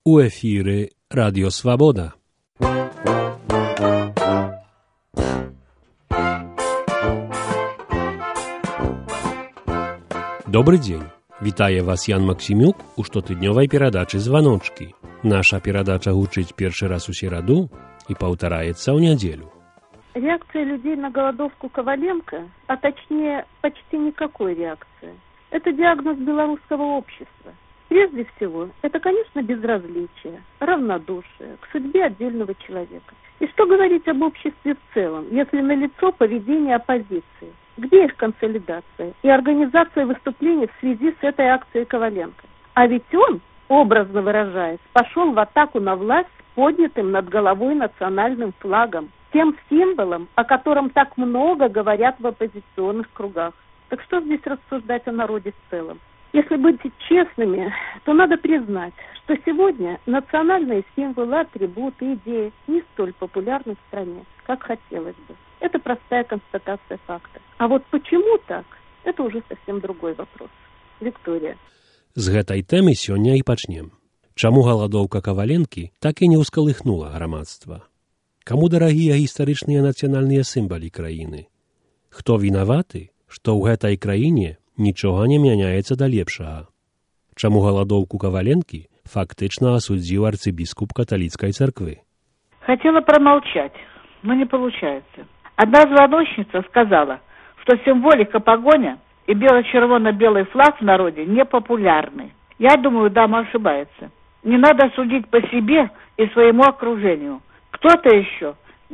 У эфире Радио Свобода. Добрый день. Вітае вас Ян Максимюк у штотыднёвай перадачы «Званочки». Наша перадача гучыць першы раз у сераду и паўтараецца ў нядзелю. Реакция людей на голодовку Коваленко, а точнее почти никакой реакции, это диагноз белорусского общества. Прежде всего, это, конечно, безразличие, равнодушие к судьбе отдельного человека. И что говорить об обществе в целом, если налицо поведение оппозиции? Где их консолидация и организация выступлений в связи с этой акцией Коваленко? А ведь он, образно выражаясь, пошел в атаку на власть с поднятым над головой национальным флагом, тем символом, о котором так много говорят в оппозиционных кругах. Так что здесь рассуждать о народе в целом? Если быть честными, то надо признать, что сегодня национальные символы, атрибуты, идеи не столь популярны в стране, как хотелось бы. Это простая констатация факта. А вот почему так, это уже совсем другой вопрос. Виктория. З гэтай тэмы сёння і пачнем. Чаму галадоўка Коваленкі так і не ўскалыхнула грамадства? Каму дарагія гістарычныя нацыянальныя сімвалы краіны? Хто вінаваты, што ў гэтай краіне нічога не мяняецца да лепшага? Чаму галадоўку Коваленкі фактычна асудзіў арцыбіскуп каталіцкай царквы? Хотела промолчать, но не получается. Одна звоночница сказала, что символика погоня и бело-червоно-белый флаг в народе не популярны. Я думаю, дама ошибается. Не надо судить по себе и своему окружению. Кто-то еще,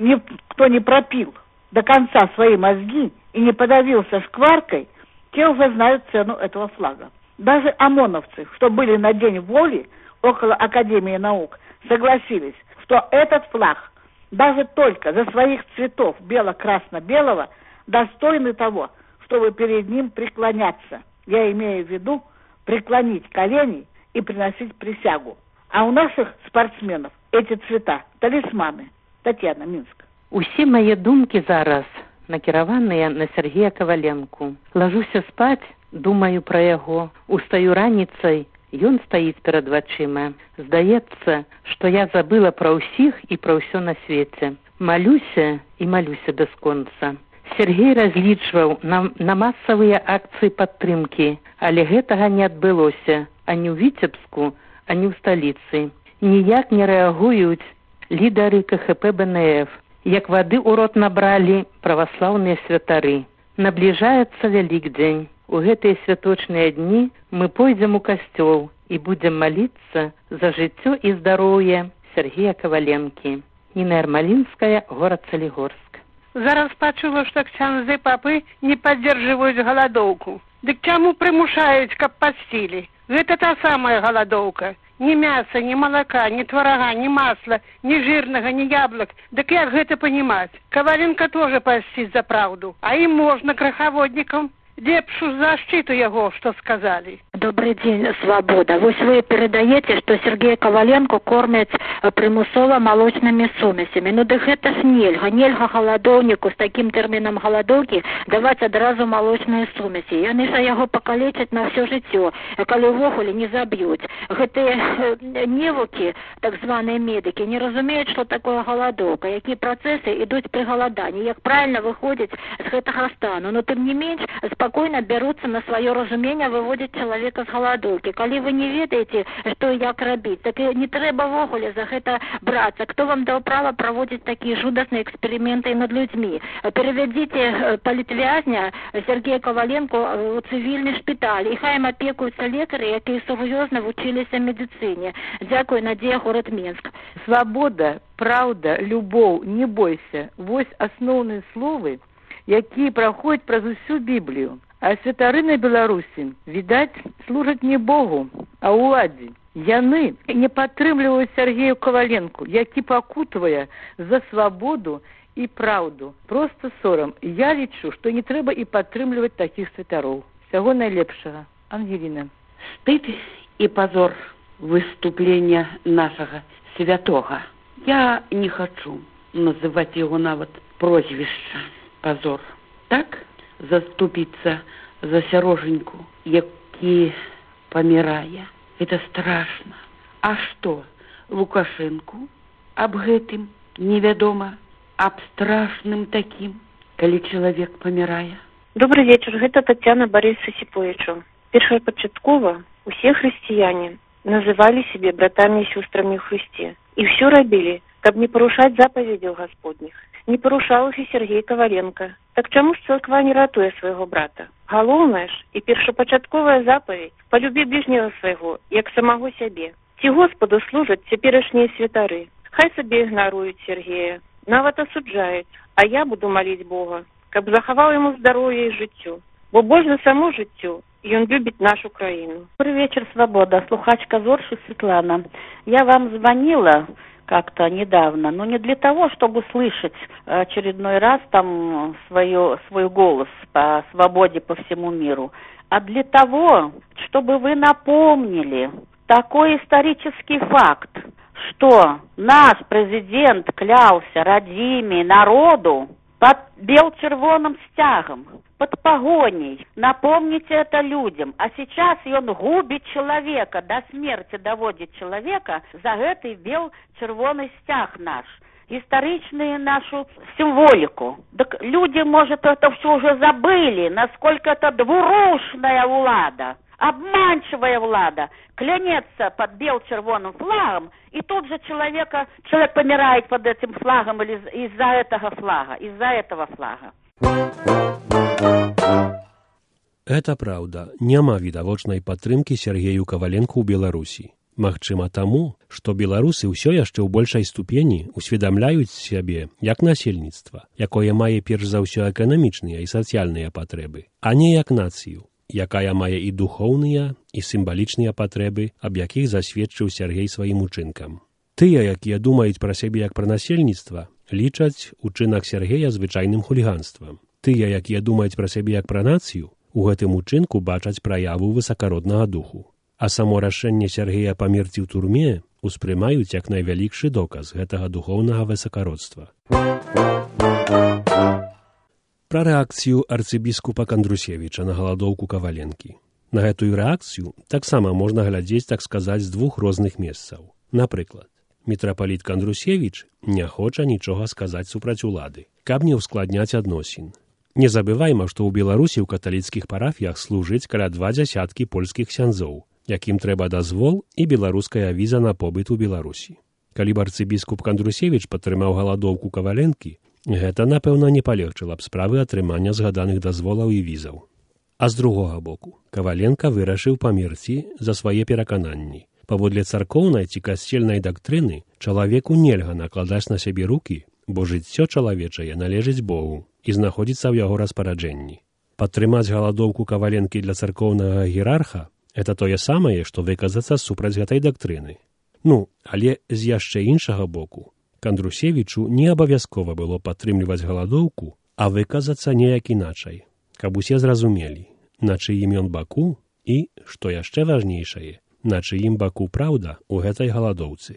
кто не пропил до конца свои мозги и не подавился шкваркой, те уже знают цену этого флага. Даже ОМОНовцы, что были на День воли около Академии наук, согласились, что этот флаг даже только за своих цветов бело-красно-белого достойны того, чтобы перед ним преклоняться. Я имею в виду преклонить колени и приносить присягу. А у наших спортсменов эти цвета – талисманы. Татьяна, Минск. Усе мае думкі зараз накіраваныя на Сергея Коваленку. Ложуся спаць, думаю пра яго. Устаю раніцай, ён стаіць перад вачыма. Здаецца, што я забыла пра ўсіх і пра ўсё на свеце. Малюся і малюся бясконца. Сергей разлічваў на масавыя акцыі падтрымкі, але гэтага не адбылося ані ў Віцебску, ані ў сталіцы. Ніяк не рэагуюць лідары КХП БНФ, як вады ў рот набралі праваслаўныя святары. Набліжаецца Вялікдзень. У гэтыя святочныя дні мы пойдзем у касцёл і будзем маліцца за жыццё і здароўе Сергея Коваленкі. Ніна Ярмалінская, горад Солігорск. Зараз пачула, што ксяндзы папы не паддзяржваюць галадоўку. Дык чаму прымушаюць, каб пасцілі? Гэта та самая галадоўка. Ни мяса, ни молока, ни творога, ни масла, ни жирного, ни яблок. Так как это понимать? Коваленко тоже постит за правду. А им можно, краховодникам. Лепшую защиту его, что сказали. Добрый день, Свобода. Вот вы передаете, что Сергея Коваленко кормят примусово молочными сумесями. Ну так это ж нельга. Нельга голодовнику с таким термином голодовки давать одразу молочные сумеси. И они же его покалечат на все життя, коли вохолі не забьют. Гэтые невуки, так званые медики, не разумеют, что такое голодовка, какие процессы идут при голодании, как правильно выходить с гэтага стану. Но тем не меньше, спокойно берутся на свое разумение выводить человека с голодовки. Коли вы не ведаете, что и як робить, так и не треба вогуле за это браться. Кто вам дал право проводить такие жудасные эксперименты над людьми? Переведите политвязня Сергея Коваленко в цивильный шпиталь, и хай им опекуются лекари, які серьезно вучилися медицине. Дякую, Надія, город Минск. Свобода, правда, любоў, не бойся. Вось асноўныя словы, які праходзяць праз усю Біблію. А святары на Беларусі, відаць, служаць не Богу, а ўладзе. Яны не падтрымліваюць Сергея Коваленку, які пакутвае за свабоду і праўду. Просто сорам. Я лічу, што не трэба і падтрымліваць такіх святароў. Всего найлепшага. Ангеліна. Стыд и позор выступления нашего святого. Я не хочу называть его нават прозвище. Позор. Так заступиться за сяроженьку, які памірае. Это страшно. А что? Лукашэнку аб гэтым невядома, аб страшным такім, калі чалавек памірае? Добрый вечер, гэта Татьяна Борис Осиповичу. Першапачаткова усе хрысціяне называли себе братами и сестрами в Христе. И все робили, каб не порушать заповедей Господних. Не порушал их и Сергей Коваленко. Так чему ж церква не ратуе своего брата? Галоўнае ж и першапачатковая заповедь «Полюби ближнего своего, як самого себе». Ці Господу служат цяперашнія святары. Хай сабе ігнаруюць Сергея, нават асуджаюць, а я буду молить Бога, каб захаваў ему здоровье и жыццё. Бо больш за само жыццё, и он любит нашу краину. Добрый вечер, Свобода. Слухачка Зорши Светлана. Я вам звонила как-то недавно, но не для того, чтобы слышать очередной раз там свой голос по свободе по всему миру, а для того, чтобы вы напомнили такой исторический факт, что наш президент клялся родиме народу под бел-червоным стягом, под погоней. Напомните это людям. А сейчас он губит человека, до смерти доводит человека за этой бел-червоный стяг наш. Историчную нашу символику. Так люди, может, это все уже забыли, насколько это двурушная влада, обманчивая влада, клянется под бел-червоным флагом, и тут же человек помирает под этим флагом или из-за этого флага. Это правда, няма відавочнай падтрымкі Сергею Коваленку ў Беларусі. Магчыма таму, што беларусы ўсё яшчэ ў большай ступені усведамляюць сябе як насельніцтва, якое мае перш за ўсё эканамічныя і сацыяльныя патрэбы, а не як нацыю, якая мае і духоўныя, і сімвалічныя патрэбы, аб якіх засведчыў Сергей сваім учынкам. Тыя, якія думаюць пра сябе як пра насельніцтва, лічаць учынак Сергея звычайным хуліганствам. Тыя, якія думаюць пра сябе як пра нацыю, у гэтым учынку бачаць праяву высакароднага духу. А само рашэнне Сергея памерці ў турме успрымаюць як найвялікшы доказ гэтага духоўнага высакародства. Пра рэакцыю арцыбіскупа Кандрусевіча на галадоўку Коваленкі. На гэтую рэакцыю таксама можна глядзець, так сказаць, з двух розных месцаў. Напрыклад, мітрапаліт Кандрусевіч не хоча нічога сказаць супраць улады, каб не ўскладняць адносін. Не забывайма, што ў Беларусі ў каталіцкіх парафіях служыць каля 20 польскіх ксяндзоў, якім трэба дазвол і беларуская віза на побыт у Беларусі. Калі б арцыбіскуп Кандрусевіч падтрымаў галадоўку Коваленкі, гэта, напэўна, не палегчыла б справы атрымання згаданых дазволаў і візаў. А з другога боку, Коваленка вырашыў памерці за свае перакананні. Паводле царкоўнай ці касцельнай дактрыны чалавеку нельга накладаць на сябе рукі, бо жыццё чалавечае належыць Богу і знаходзіцца ў яго распараджэнні. Падтрымаць галадоўку Коваленкі для царкоўнага іерарха – это тое самае, што выказацца супраць гэтай дактрыны. Але з яшчэ іншага боку, Кандрусевічу не абавязкова было падтрымліваць галадоўку, а выказацца неяк іначай, каб усе зразумелі, на чыім ён баку і, што яшчэ важнейшае, на чыім баку праўда ў гэтай галадоўцы.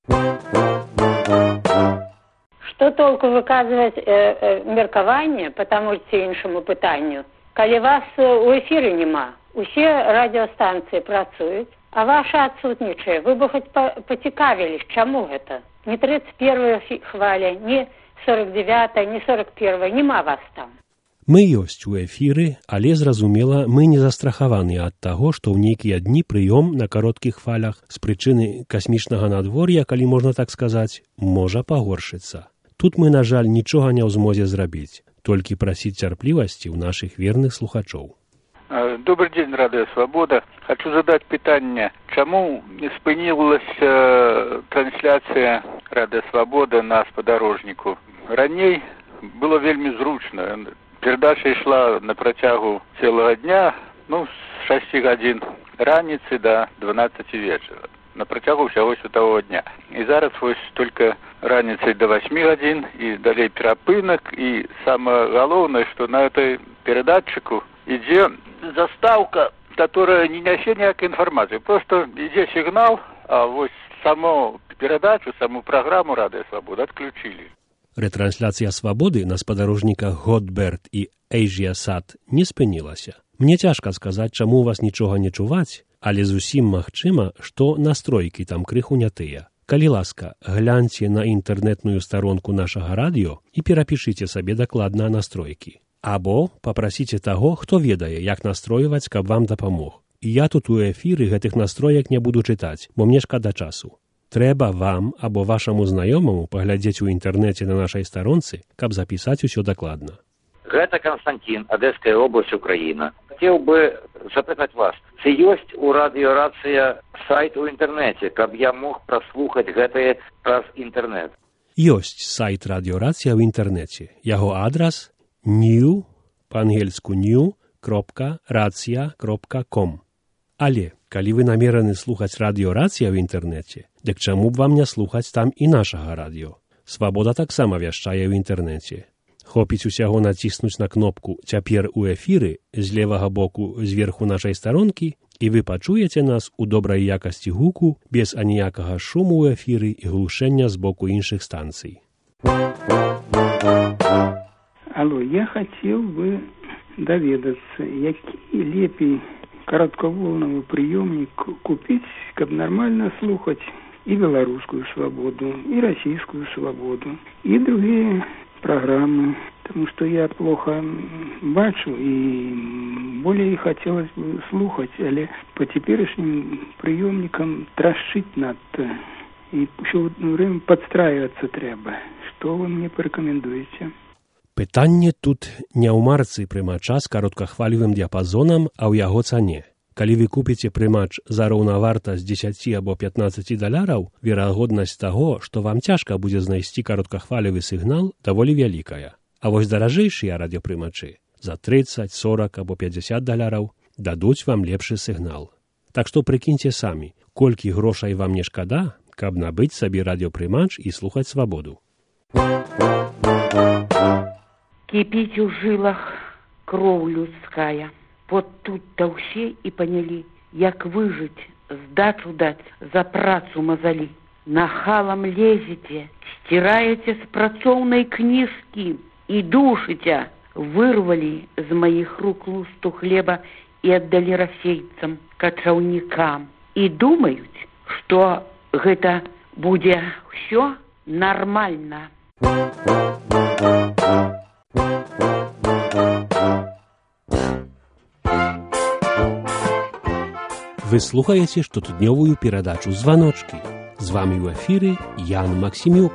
Что толку выказывать меркаванне по тому ці іншаму пытанню, калі вас у эфіры няма? Усе радыёстанцыі працуюць, а ваши адсутнічае. Вы бы хоць пацікавілись, чаму гэта? Не 31-я хваля, не 49-я, не 41-я, няма вас там. Мы ёсць у эфіры, але, зразумела, мы не застрахаваныя ад таго, што ў нейкія дні прыём на кароткіх хвалях з прычыны касмічнага надвор'я, калі можна так сказаць, можа пагоршыцца. Тут мы, на жаль, нічога не ў змозе зрабіць, толькі прасіць цярплівасці ў нашых верных слухачоў. Добрый день, Радио Свобода. Хочу задать питание, чему не спынилась трансляция Радио Свобода на спадарожнику. Раней было вельми зручно. Передача шла на протягу целого дня, с 6 годин раницы до 12 вечера. На протягу всего святого дня. И зараз только раницей до 8 годин, и далее перапынок. И самое главное, что на этой передатчику идет заставка, которая не несет никакой информации. Просто идет сигнал, а вот саму передачу, саму программу «Радио Свобода» отключили. Ретрансляция «Свободы» на спадарожниках «Готберт» и «Эйжиасат» не спынілася. Мне цяжка сказаць, чаму у вас нічога не чуваць, але зусім магчыма, што настройкі там крыху не тыя. Калі ласка, гляньце на інтэрнетную старонку нашага радыё і перапішыце сабе дакладна настройкі. Або папрасіце таго, хто ведае, як настройваць, каб вам дапамог. І я тут у эфіры гэтых настроек не буду чытаць, бо мне шкада часу. Трэба вам або вашаму знаёмаму паглядзець у інтэрнэце на нашай старонцы, каб запісаць усё дакладна. Гэта Константин, Одесская область, Украина. Хотел бы запытать вас, ці ёсць у радыёрацыя сайт у інтэрнэце, каб я мог праслухаць гэтае праз інтэрнэт? Ёсць сайт радыёрацыя ў інтэрнэце. Яго адрас new, па-ангельску new.racja.com. Але, калі вы намераны слухаць радыёрацыя ў інтэрнэце, дык чаму б вам не слухаць там і нашага радыё? Свабода таксама вяшчае ў інтэрнэце. Хопіць усяго націснуць на кнопку «Цяпер у эфіры» з левага боку зверху нашай старонкі, і вы пачуеце нас у добрай якасці гуку, без аніякага шуму ў эфіры і глушэння з боку іншых станцый. Алло, я хацеў бы даведацца, які лепей кароткаволновый прыёмнік купіць, каб нармальна слухаць і беларускую свабоду, і расійскую свабоду, і другие программы, потому что я плохо бачу и более хотелось бы слухать, але по теперешним приемникам трашить надо и еще время подстраиваться треба. Что вы мне порекомендуете? Пытанне тут не ў марцы прымача з кароткахвалевым дыяпазонам, а ў яго цане. Калі вы купіце прымач за роўнаварта з 10 або 15 $, верагоднасць таго, што вам цяжка будзе знайсці кароткахвалевы сігнал, даволі вялікая. А вось даражэйшыя радыёпрымачы за 30, 40 або 50 $, дадуць вам лепшы сігнал. Так што прыкіньце самі, колькі грошай вам не шкада, каб набыць сабе радыёпрымач і слухаць свабоду. Кипіць у жылах кроў людская. Вот тут-то ўсе і панялі, як выжыць, здачу даць, за працу мазалі. Нахалам лезеце, стираеце з працоўнай кніжкі і душыце. Вырвалі з маіх рук лусту хлеба і аддалі расейцам, качаўнікам. І думаюць, што гэта будзе ўсё нармальна. Вы слухаеце штотыднёвую перадачу «Званочкі». З вамі ў эфіры Ян Максімюк.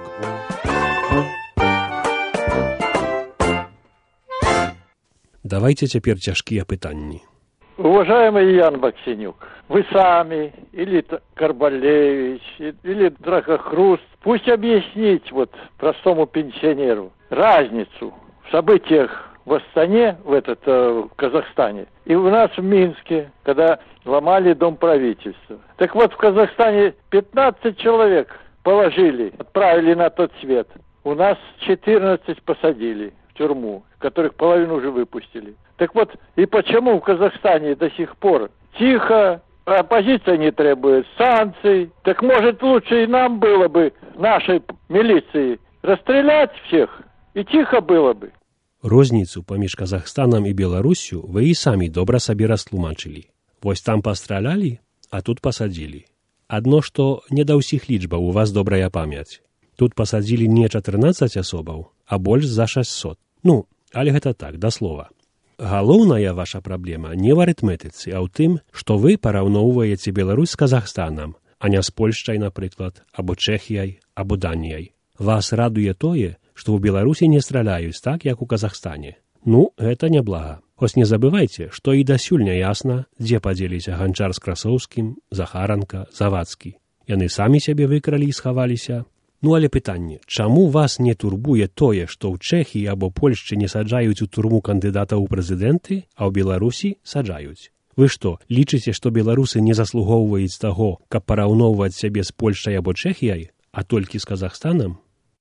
Давайте цяпер цяжкія пытанні. Уважаемый Ян Максимюк, вы сами, или Карбалевич, или Драгохруст, пусть объяснить вот простому пенсионеру разницу в событиях в Астане, в Казахстане, и у нас в Минске, когда ломали Дом правительства. Так вот, в Казахстане 15 человек положили, отправили на тот свет. У нас 14 посадили в тюрьму, которых половину уже выпустили. Так вот, и почему в Казахстане до сих пор тихо, оппозиция не требует санкций? Так может лучше и нам было бы, нашей милиции, расстрелять всех, и тихо было бы. Розніцу паміж Казахстанам і Беларуссю вы і самі добра сабе растлумачылі. Вось там пастралялі, а тут пасадзілі. Адно, што не да ўсіх лічбаў у вас добрая памяць. Тут пасадзілі не 14 асобаў, а больш за 600. Ну, але гэта так, да слова. Галоўная ваша праблема не ў арытметыцы, а ў тым, што вы параўноўваеце Беларусь з Казахстанам, а не з Польшчай, напрыклад, або Чэхіяй, або Даніяй. Вас радуе тое, што ў Беларусі не страляюць так, як у Казахстане. Ну, гэта няблага. Хоць не забывайце, што і дасюль не ясна, дзе падзеліся Ганчар з Красоўскім, Захаранка, Завадскі. Яны самі сябе выкралі і схаваліся. Ну, але пытанне, чаму вас не турбуе тое, што ў Чэхіі або Польшчы не саджаюць у турму кандыдата ў прэзідэнты, а ў Беларусі саджаюць? Вы што, лічыце, што беларусы не заслугоўваюць таго, каб параўноўваць сябе з Польшчай або Чэхіяй, а толькі з Казахстанам?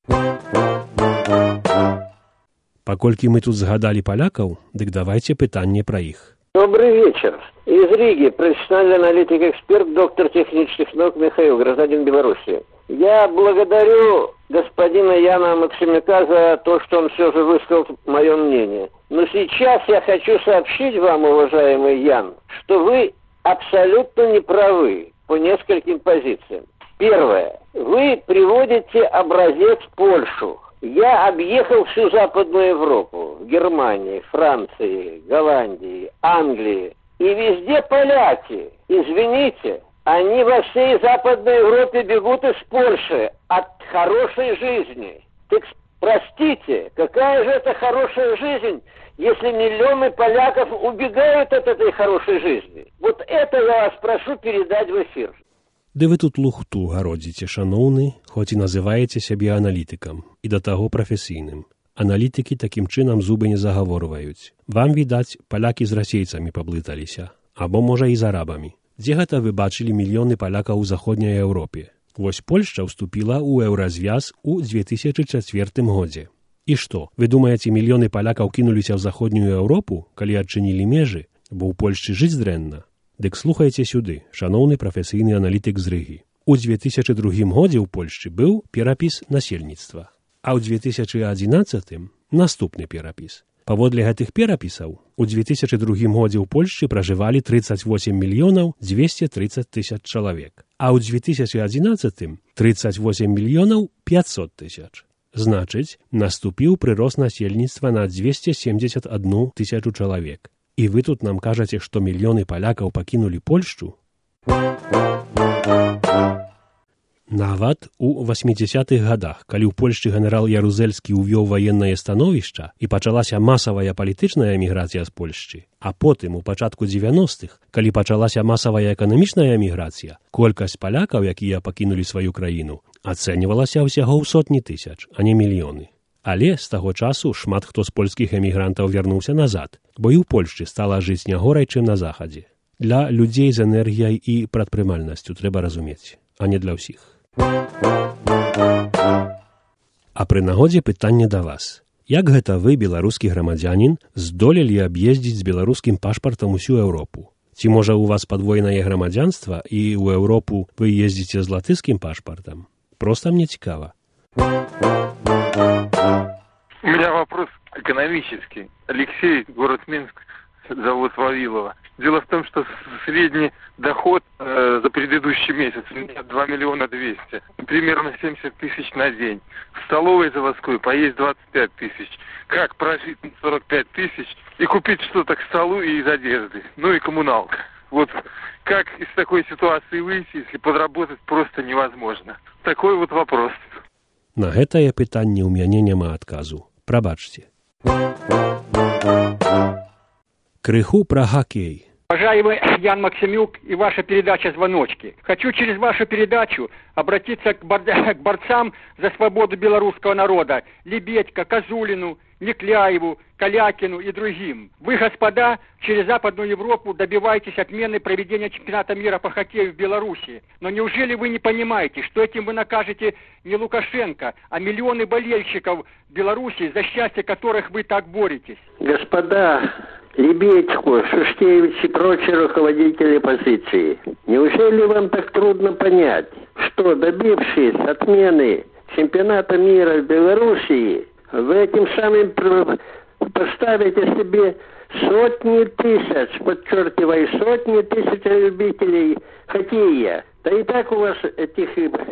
Паколькі мы тут згадалі палякаў, дык давайте пытанне пра іх. Добрый вечер. Из Риги профессиональный аналитик-эксперт, доктор технических наук Михаил, гражданин Беларуси. Я благодарю господина Яна Максимюка за то, что он все же высказал мое мнение. Но сейчас я хочу сообщить вам, уважаемый Ян, что вы абсолютно не правы по нескольким позициям. Первое. Вы приводите образец Польшу. Я объехал всю Западную Европу. Германии, Франции, Голландии, Англии. И везде поляки. Извините, они во всей Западной Европе бегут из Польши от хорошей жизни. Так простите, какая же это хорошая жизнь, если миллионы поляков убегают от этой хорошей жизни? Вот это я вас прошу передать в эфир. Ды вы тут лухту гародзіце, шаноўны, хоць і называеце сябе аналітыкам, і да таго прафесійным. Аналітыкі такім чынам зубы не загаворваюць. Вам, відаць, палякі з расейцамі паблыталіся, або, можа, і з арабамі. Дзе гэта вы бачылі мільёны палякаў у заходняй Еўропе? Вось Польшча ўступіла ў еўразвяз у 2004 годзе. І што, вы думаеце, мільёны палякаў кінуліся ў заходнюю Еўропу, калі адчынілі межы, бо ў Польшчы жыць дрэнна? Дык слухайце сюды, шаноўны прафесійны аналітык з Рыгі. У 2002 годзе ў Польшчы быў перапіс насельніцтва, а ў 2011 наступны перапіс. Паводле гэтых перапісаў, у 2002 годзе ў Польшчы пражывалі 38 мільёнаў 230 тысяч чалавек, а ў 2011 38 мільёнаў 500 тысяч. Значыць, наступіў прырост насельніцтва на 271 тысячу чалавек. І вы тут нам кажаце, што мільёны палякаў пакінулі Польшчу? Нават у 80-х гадах, калі ў Польшчы генерал Ярузельскі ўвёў ваеннае становішча і пачалася масавая палітычная эміграцыя з Польшчы, а потым у пачатку 90-х, калі пачалася масавая эканамічная эміграцыя, колькасць палякаў, якія пакінулі сваю краіну, ацэньвалася ўсяго ў сотні тысяч, а не мільёны. Але з таго часу шмат хто з польскіх эмігрантаў вярнуўся назад, бо і ў Польшчы стала жыць не горай, чым на захадзе. Для людзей з энергіяй і прадпрымальнасцю трэба разумець, а не для ўсіх. А пры нагодзе пытанне да вас. Як гэта вы, беларускі грамадзянін, здолелі аб'ездзіць з беларускім пашпартам усю Еўропу? Ці можа у вас падвойнае грамадзянства і ў Еўропу вы ездзіце з латышскім пашпартам? Проста мне цікава. У меня вопрос экономический. Алексей, город Минск, завод Вавилова. Дело в том, что средний доход за предыдущий месяц у меня 2 миллиона 200. Примерно 70 тысяч на день. В столовой заводской поесть 25 тысяч. Как прожить 45 тысяч и купить что-то к столу и из одежды? Ну и коммуналка. Вот как из такой ситуации выйти, если подработать просто невозможно? Такой вот вопрос. На гэтае пытанне ў мяне няма адказу. Прабачце. Крыху про хоккей. Уважаемый Ян Максимюк и ваша передача «Звоночки». Хочу через вашу передачу обратиться к борцам за свободу белорусского народа. Лебедько, Козулину, Некляеву, Калякину и другим. Вы, господа, через Западную Европу добиваетесь отмены проведения чемпионата мира по хоккею в Беларуси. Но неужели вы не понимаете, что этим вы накажете не Лукашенко, а миллионы болельщиков Беларуси, за счастье которых вы так боретесь? Господа, Лебедько, Шуштевич и прочие руководители оппозиции, неужели вам так трудно понять, что, добившись отмены чемпионата мира в Белоруссии, вы этим самым поставите себе сотни тысяч, подчеркиваю, сотни тысяч любителей хоккея. Да и так у вас этих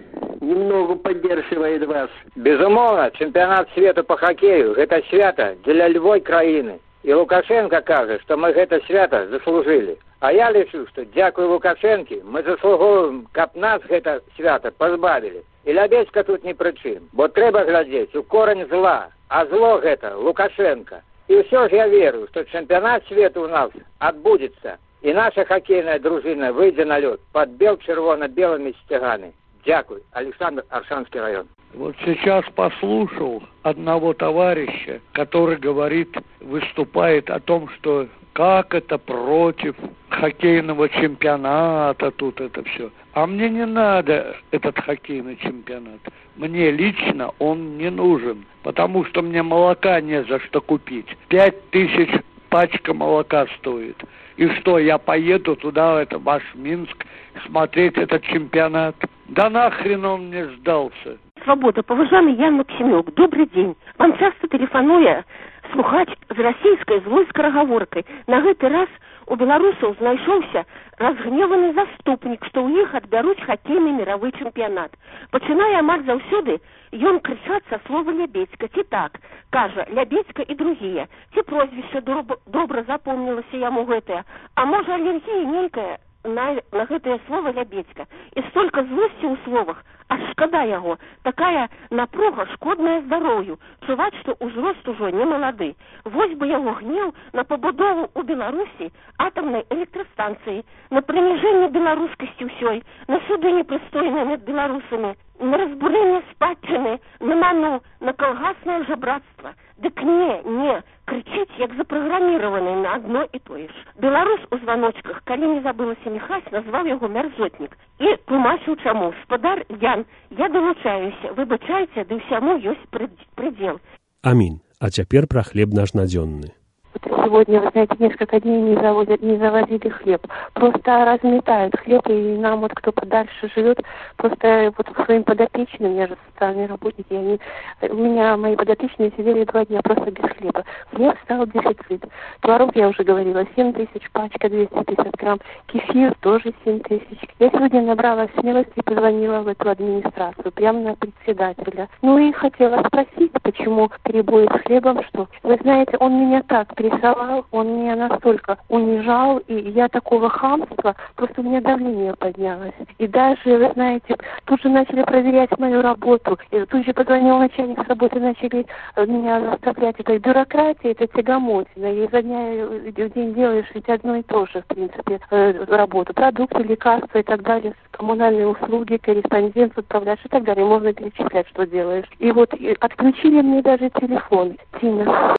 немного поддерживает вас. Безумовно, чемпионат света по хоккею – это свято для любой краины. И Лукашенко каже, что мы это свято заслужили. А я лічу, что дякую Лукашенке, мы заслуговуем, каб нас это свято позбавили. И Лебедько тут ни при чым, бо трэба глядзець у корень зла, а зло гэта Лукашенко. И все же я верю, что чемпионат света у нас отбудется, и наша хоккейная дружина выйдет на лед под червоно-белыми стягами. Дякую. Александр, Аршанский район. Вот сейчас послушал одного товарища, который говорит, выступает о том, что как это против хоккейного чемпионата, тут это все. А мне не надо этот хоккейный чемпионат. Мне лично он не нужен, потому что мне молока не за что купить. 5000 пачка молока стоит. И что, я поеду туда, в это ваш Минск, смотреть этот чемпионат? Да нахрен он мне сдался. Свобода, поважаемый Ян Максимюк, добрый день. Вам часто телефонуя слухач з расійскай злой скарагаворкай. На гэты раз у беларусаў знайшоўся разгневаны заступнік, што ў іх адбяруць хакейны міравы чэмпіянат. Пачынае амаль заўсёды ён крычаць са слова «лябедзька», ці так, кажа «лябедзька» і другія, ці прозвішча добра запомнілася яму гэтае, а можа алергія нейкая на гэтае слова «лябедзька». І столькі злосці ў словах, аж шкада яго. Такая напруга шкодная здароўю. Чуваць, што ўзрост ужо не малады. Вось бы яго гнеў на пабудову ў Беларусі атамнай электрастанцыі, на прыніжэнне беларускасці ўсёй, на суды непрыстойныя над беларусамі, на разбурэнне спадчыны, на ману, на калгаснае жабрацтва. Дык не, крычыць, як запраграміраваны на адно і тое ж. Беларус у званочках, калі не забылася Міхась, назваў яго мярзотнік і тлумачыў чаму. Спадар Ян, я далучаюся, выбачайце, ды ўсяму ёсць прыдзел. Амінь. А цяпер пра хлеб наш надзённы. Сегодня, вы знаете, несколько дней не завозили хлеб. Просто разметают хлеб, и нам, вот кто подальше живет, просто вот своим подопечным, я же социальный работник, у меня мои подопечные сидели 2 дня просто без хлеба. Хлеб стал дефицит. Творог, я уже говорила, 7 тысяч, пачка 250 грамм. Кефир тоже 7 тысяч. Я сегодня набрала смелости и позвонила в эту администрацию, прямо на председателя. Ну и хотела спросить, почему перебои с хлебом, что, вы знаете, он меня так прессовал, он меня настолько унижал, и я такого хамства, просто у меня давление поднялось. И даже, вы знаете, тут же начали проверять мою работу, и тут же позвонил начальник с работы, начали меня заставлять. Это бюрократия, это тягомотина, и изо дня в день делаешь ведь одно и то же, в принципе, работу. Продукты, лекарства и так далее, коммунальные услуги, корреспонденцию отправляешь и так далее. Можно перечислять, что делаешь. И вот отключили мне даже телефон. Тина.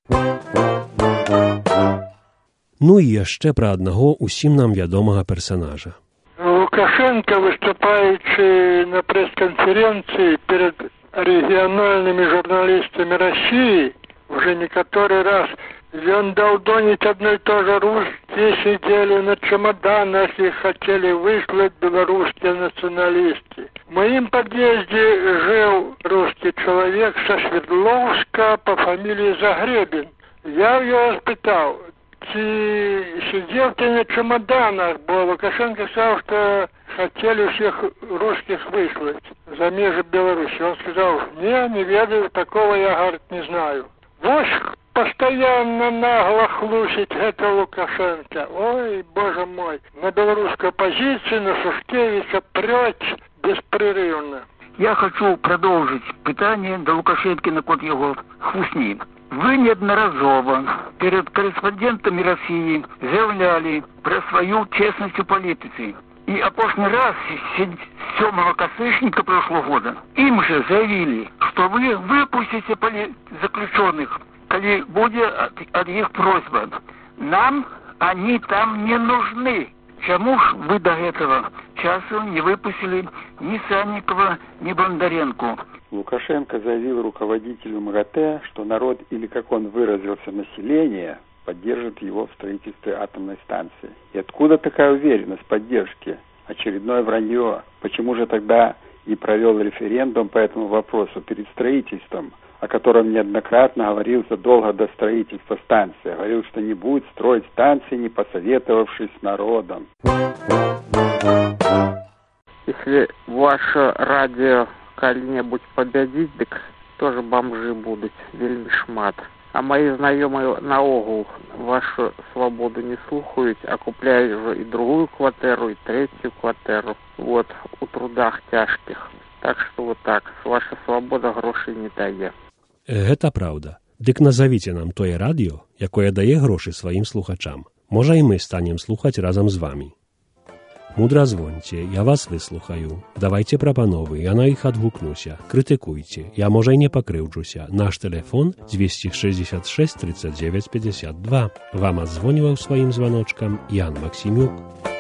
Ну і яшчэ пра аднаго усім нам вядомага персанажа. Лукашенко, выступаючи на пресс-конференции перед региональными журналистами России, уже не который раз, он долдонить одно и то же: русские сидели на чемоданах и хотели выслать белорусские националисты. В моем подъезде жил русский человек со Свердловска по фамилии Загребин. Я его спитал, чи сидел ты на чемоданах, бо Лукашенко сказал, что хотели всех русских выслать за межи Беларуси. Он сказал: не ведаю, такого я, говорит, не знаю. Вот постоянно нагло хлусить это Лукашенко. Ой, боже мой, на белорусскую оппозицию, на Шушкевича прет беспрерывно. Я хочу продолжить питание до Лукашенко на код его хвусни. Вы неодноразово перед корреспондентами России заявляли про свою честность в политике. И опошний раз, 7 косышника прошлого года, им же заявили, что вы выпустите заключенных, коли будет от их просьба. Нам они там не нужны. Чему ж вы до этого часу не выпустили ни Санникова, ни Бондаренко? Лукашенко заявил руководителю МАГАТЭ, что народ, или, как он выразился, население, поддержит его в строительстве атомной станции. И откуда такая уверенность поддержки? Очередное вранье. Почему же тогда и провел референдум по этому вопросу перед строительством, о котором неоднократно говорил задолго до строительства станции? Говорил, что не будет строить станции, не посоветовавшись с народом. Если ваше радио калі-небудзь пабядзіць, дык тоже бомжи будуць вельмі шмат. А мои знакомые наогул вашу свободу не слухаюць, а купляюць уже и другую кватэру, и третью кватэру. Вот, у трудах тяжких. Так что вот так, ваша свобода грошей не дае. Гэта праўда. Дык назавіце нам тое радыё, якое дае грошы сваім слухачам. Можа і мы станем слухаць разам з вамі. Мудра звоньце, я вас выслухаю. Давайце прапановы, я на іх адгукнуся. Крытыкуйце, я можа і не пакрыўджуся. Наш тэлефон 266 39 52. Вам адзвоніла ў сваім званочкам Ян Максімюк.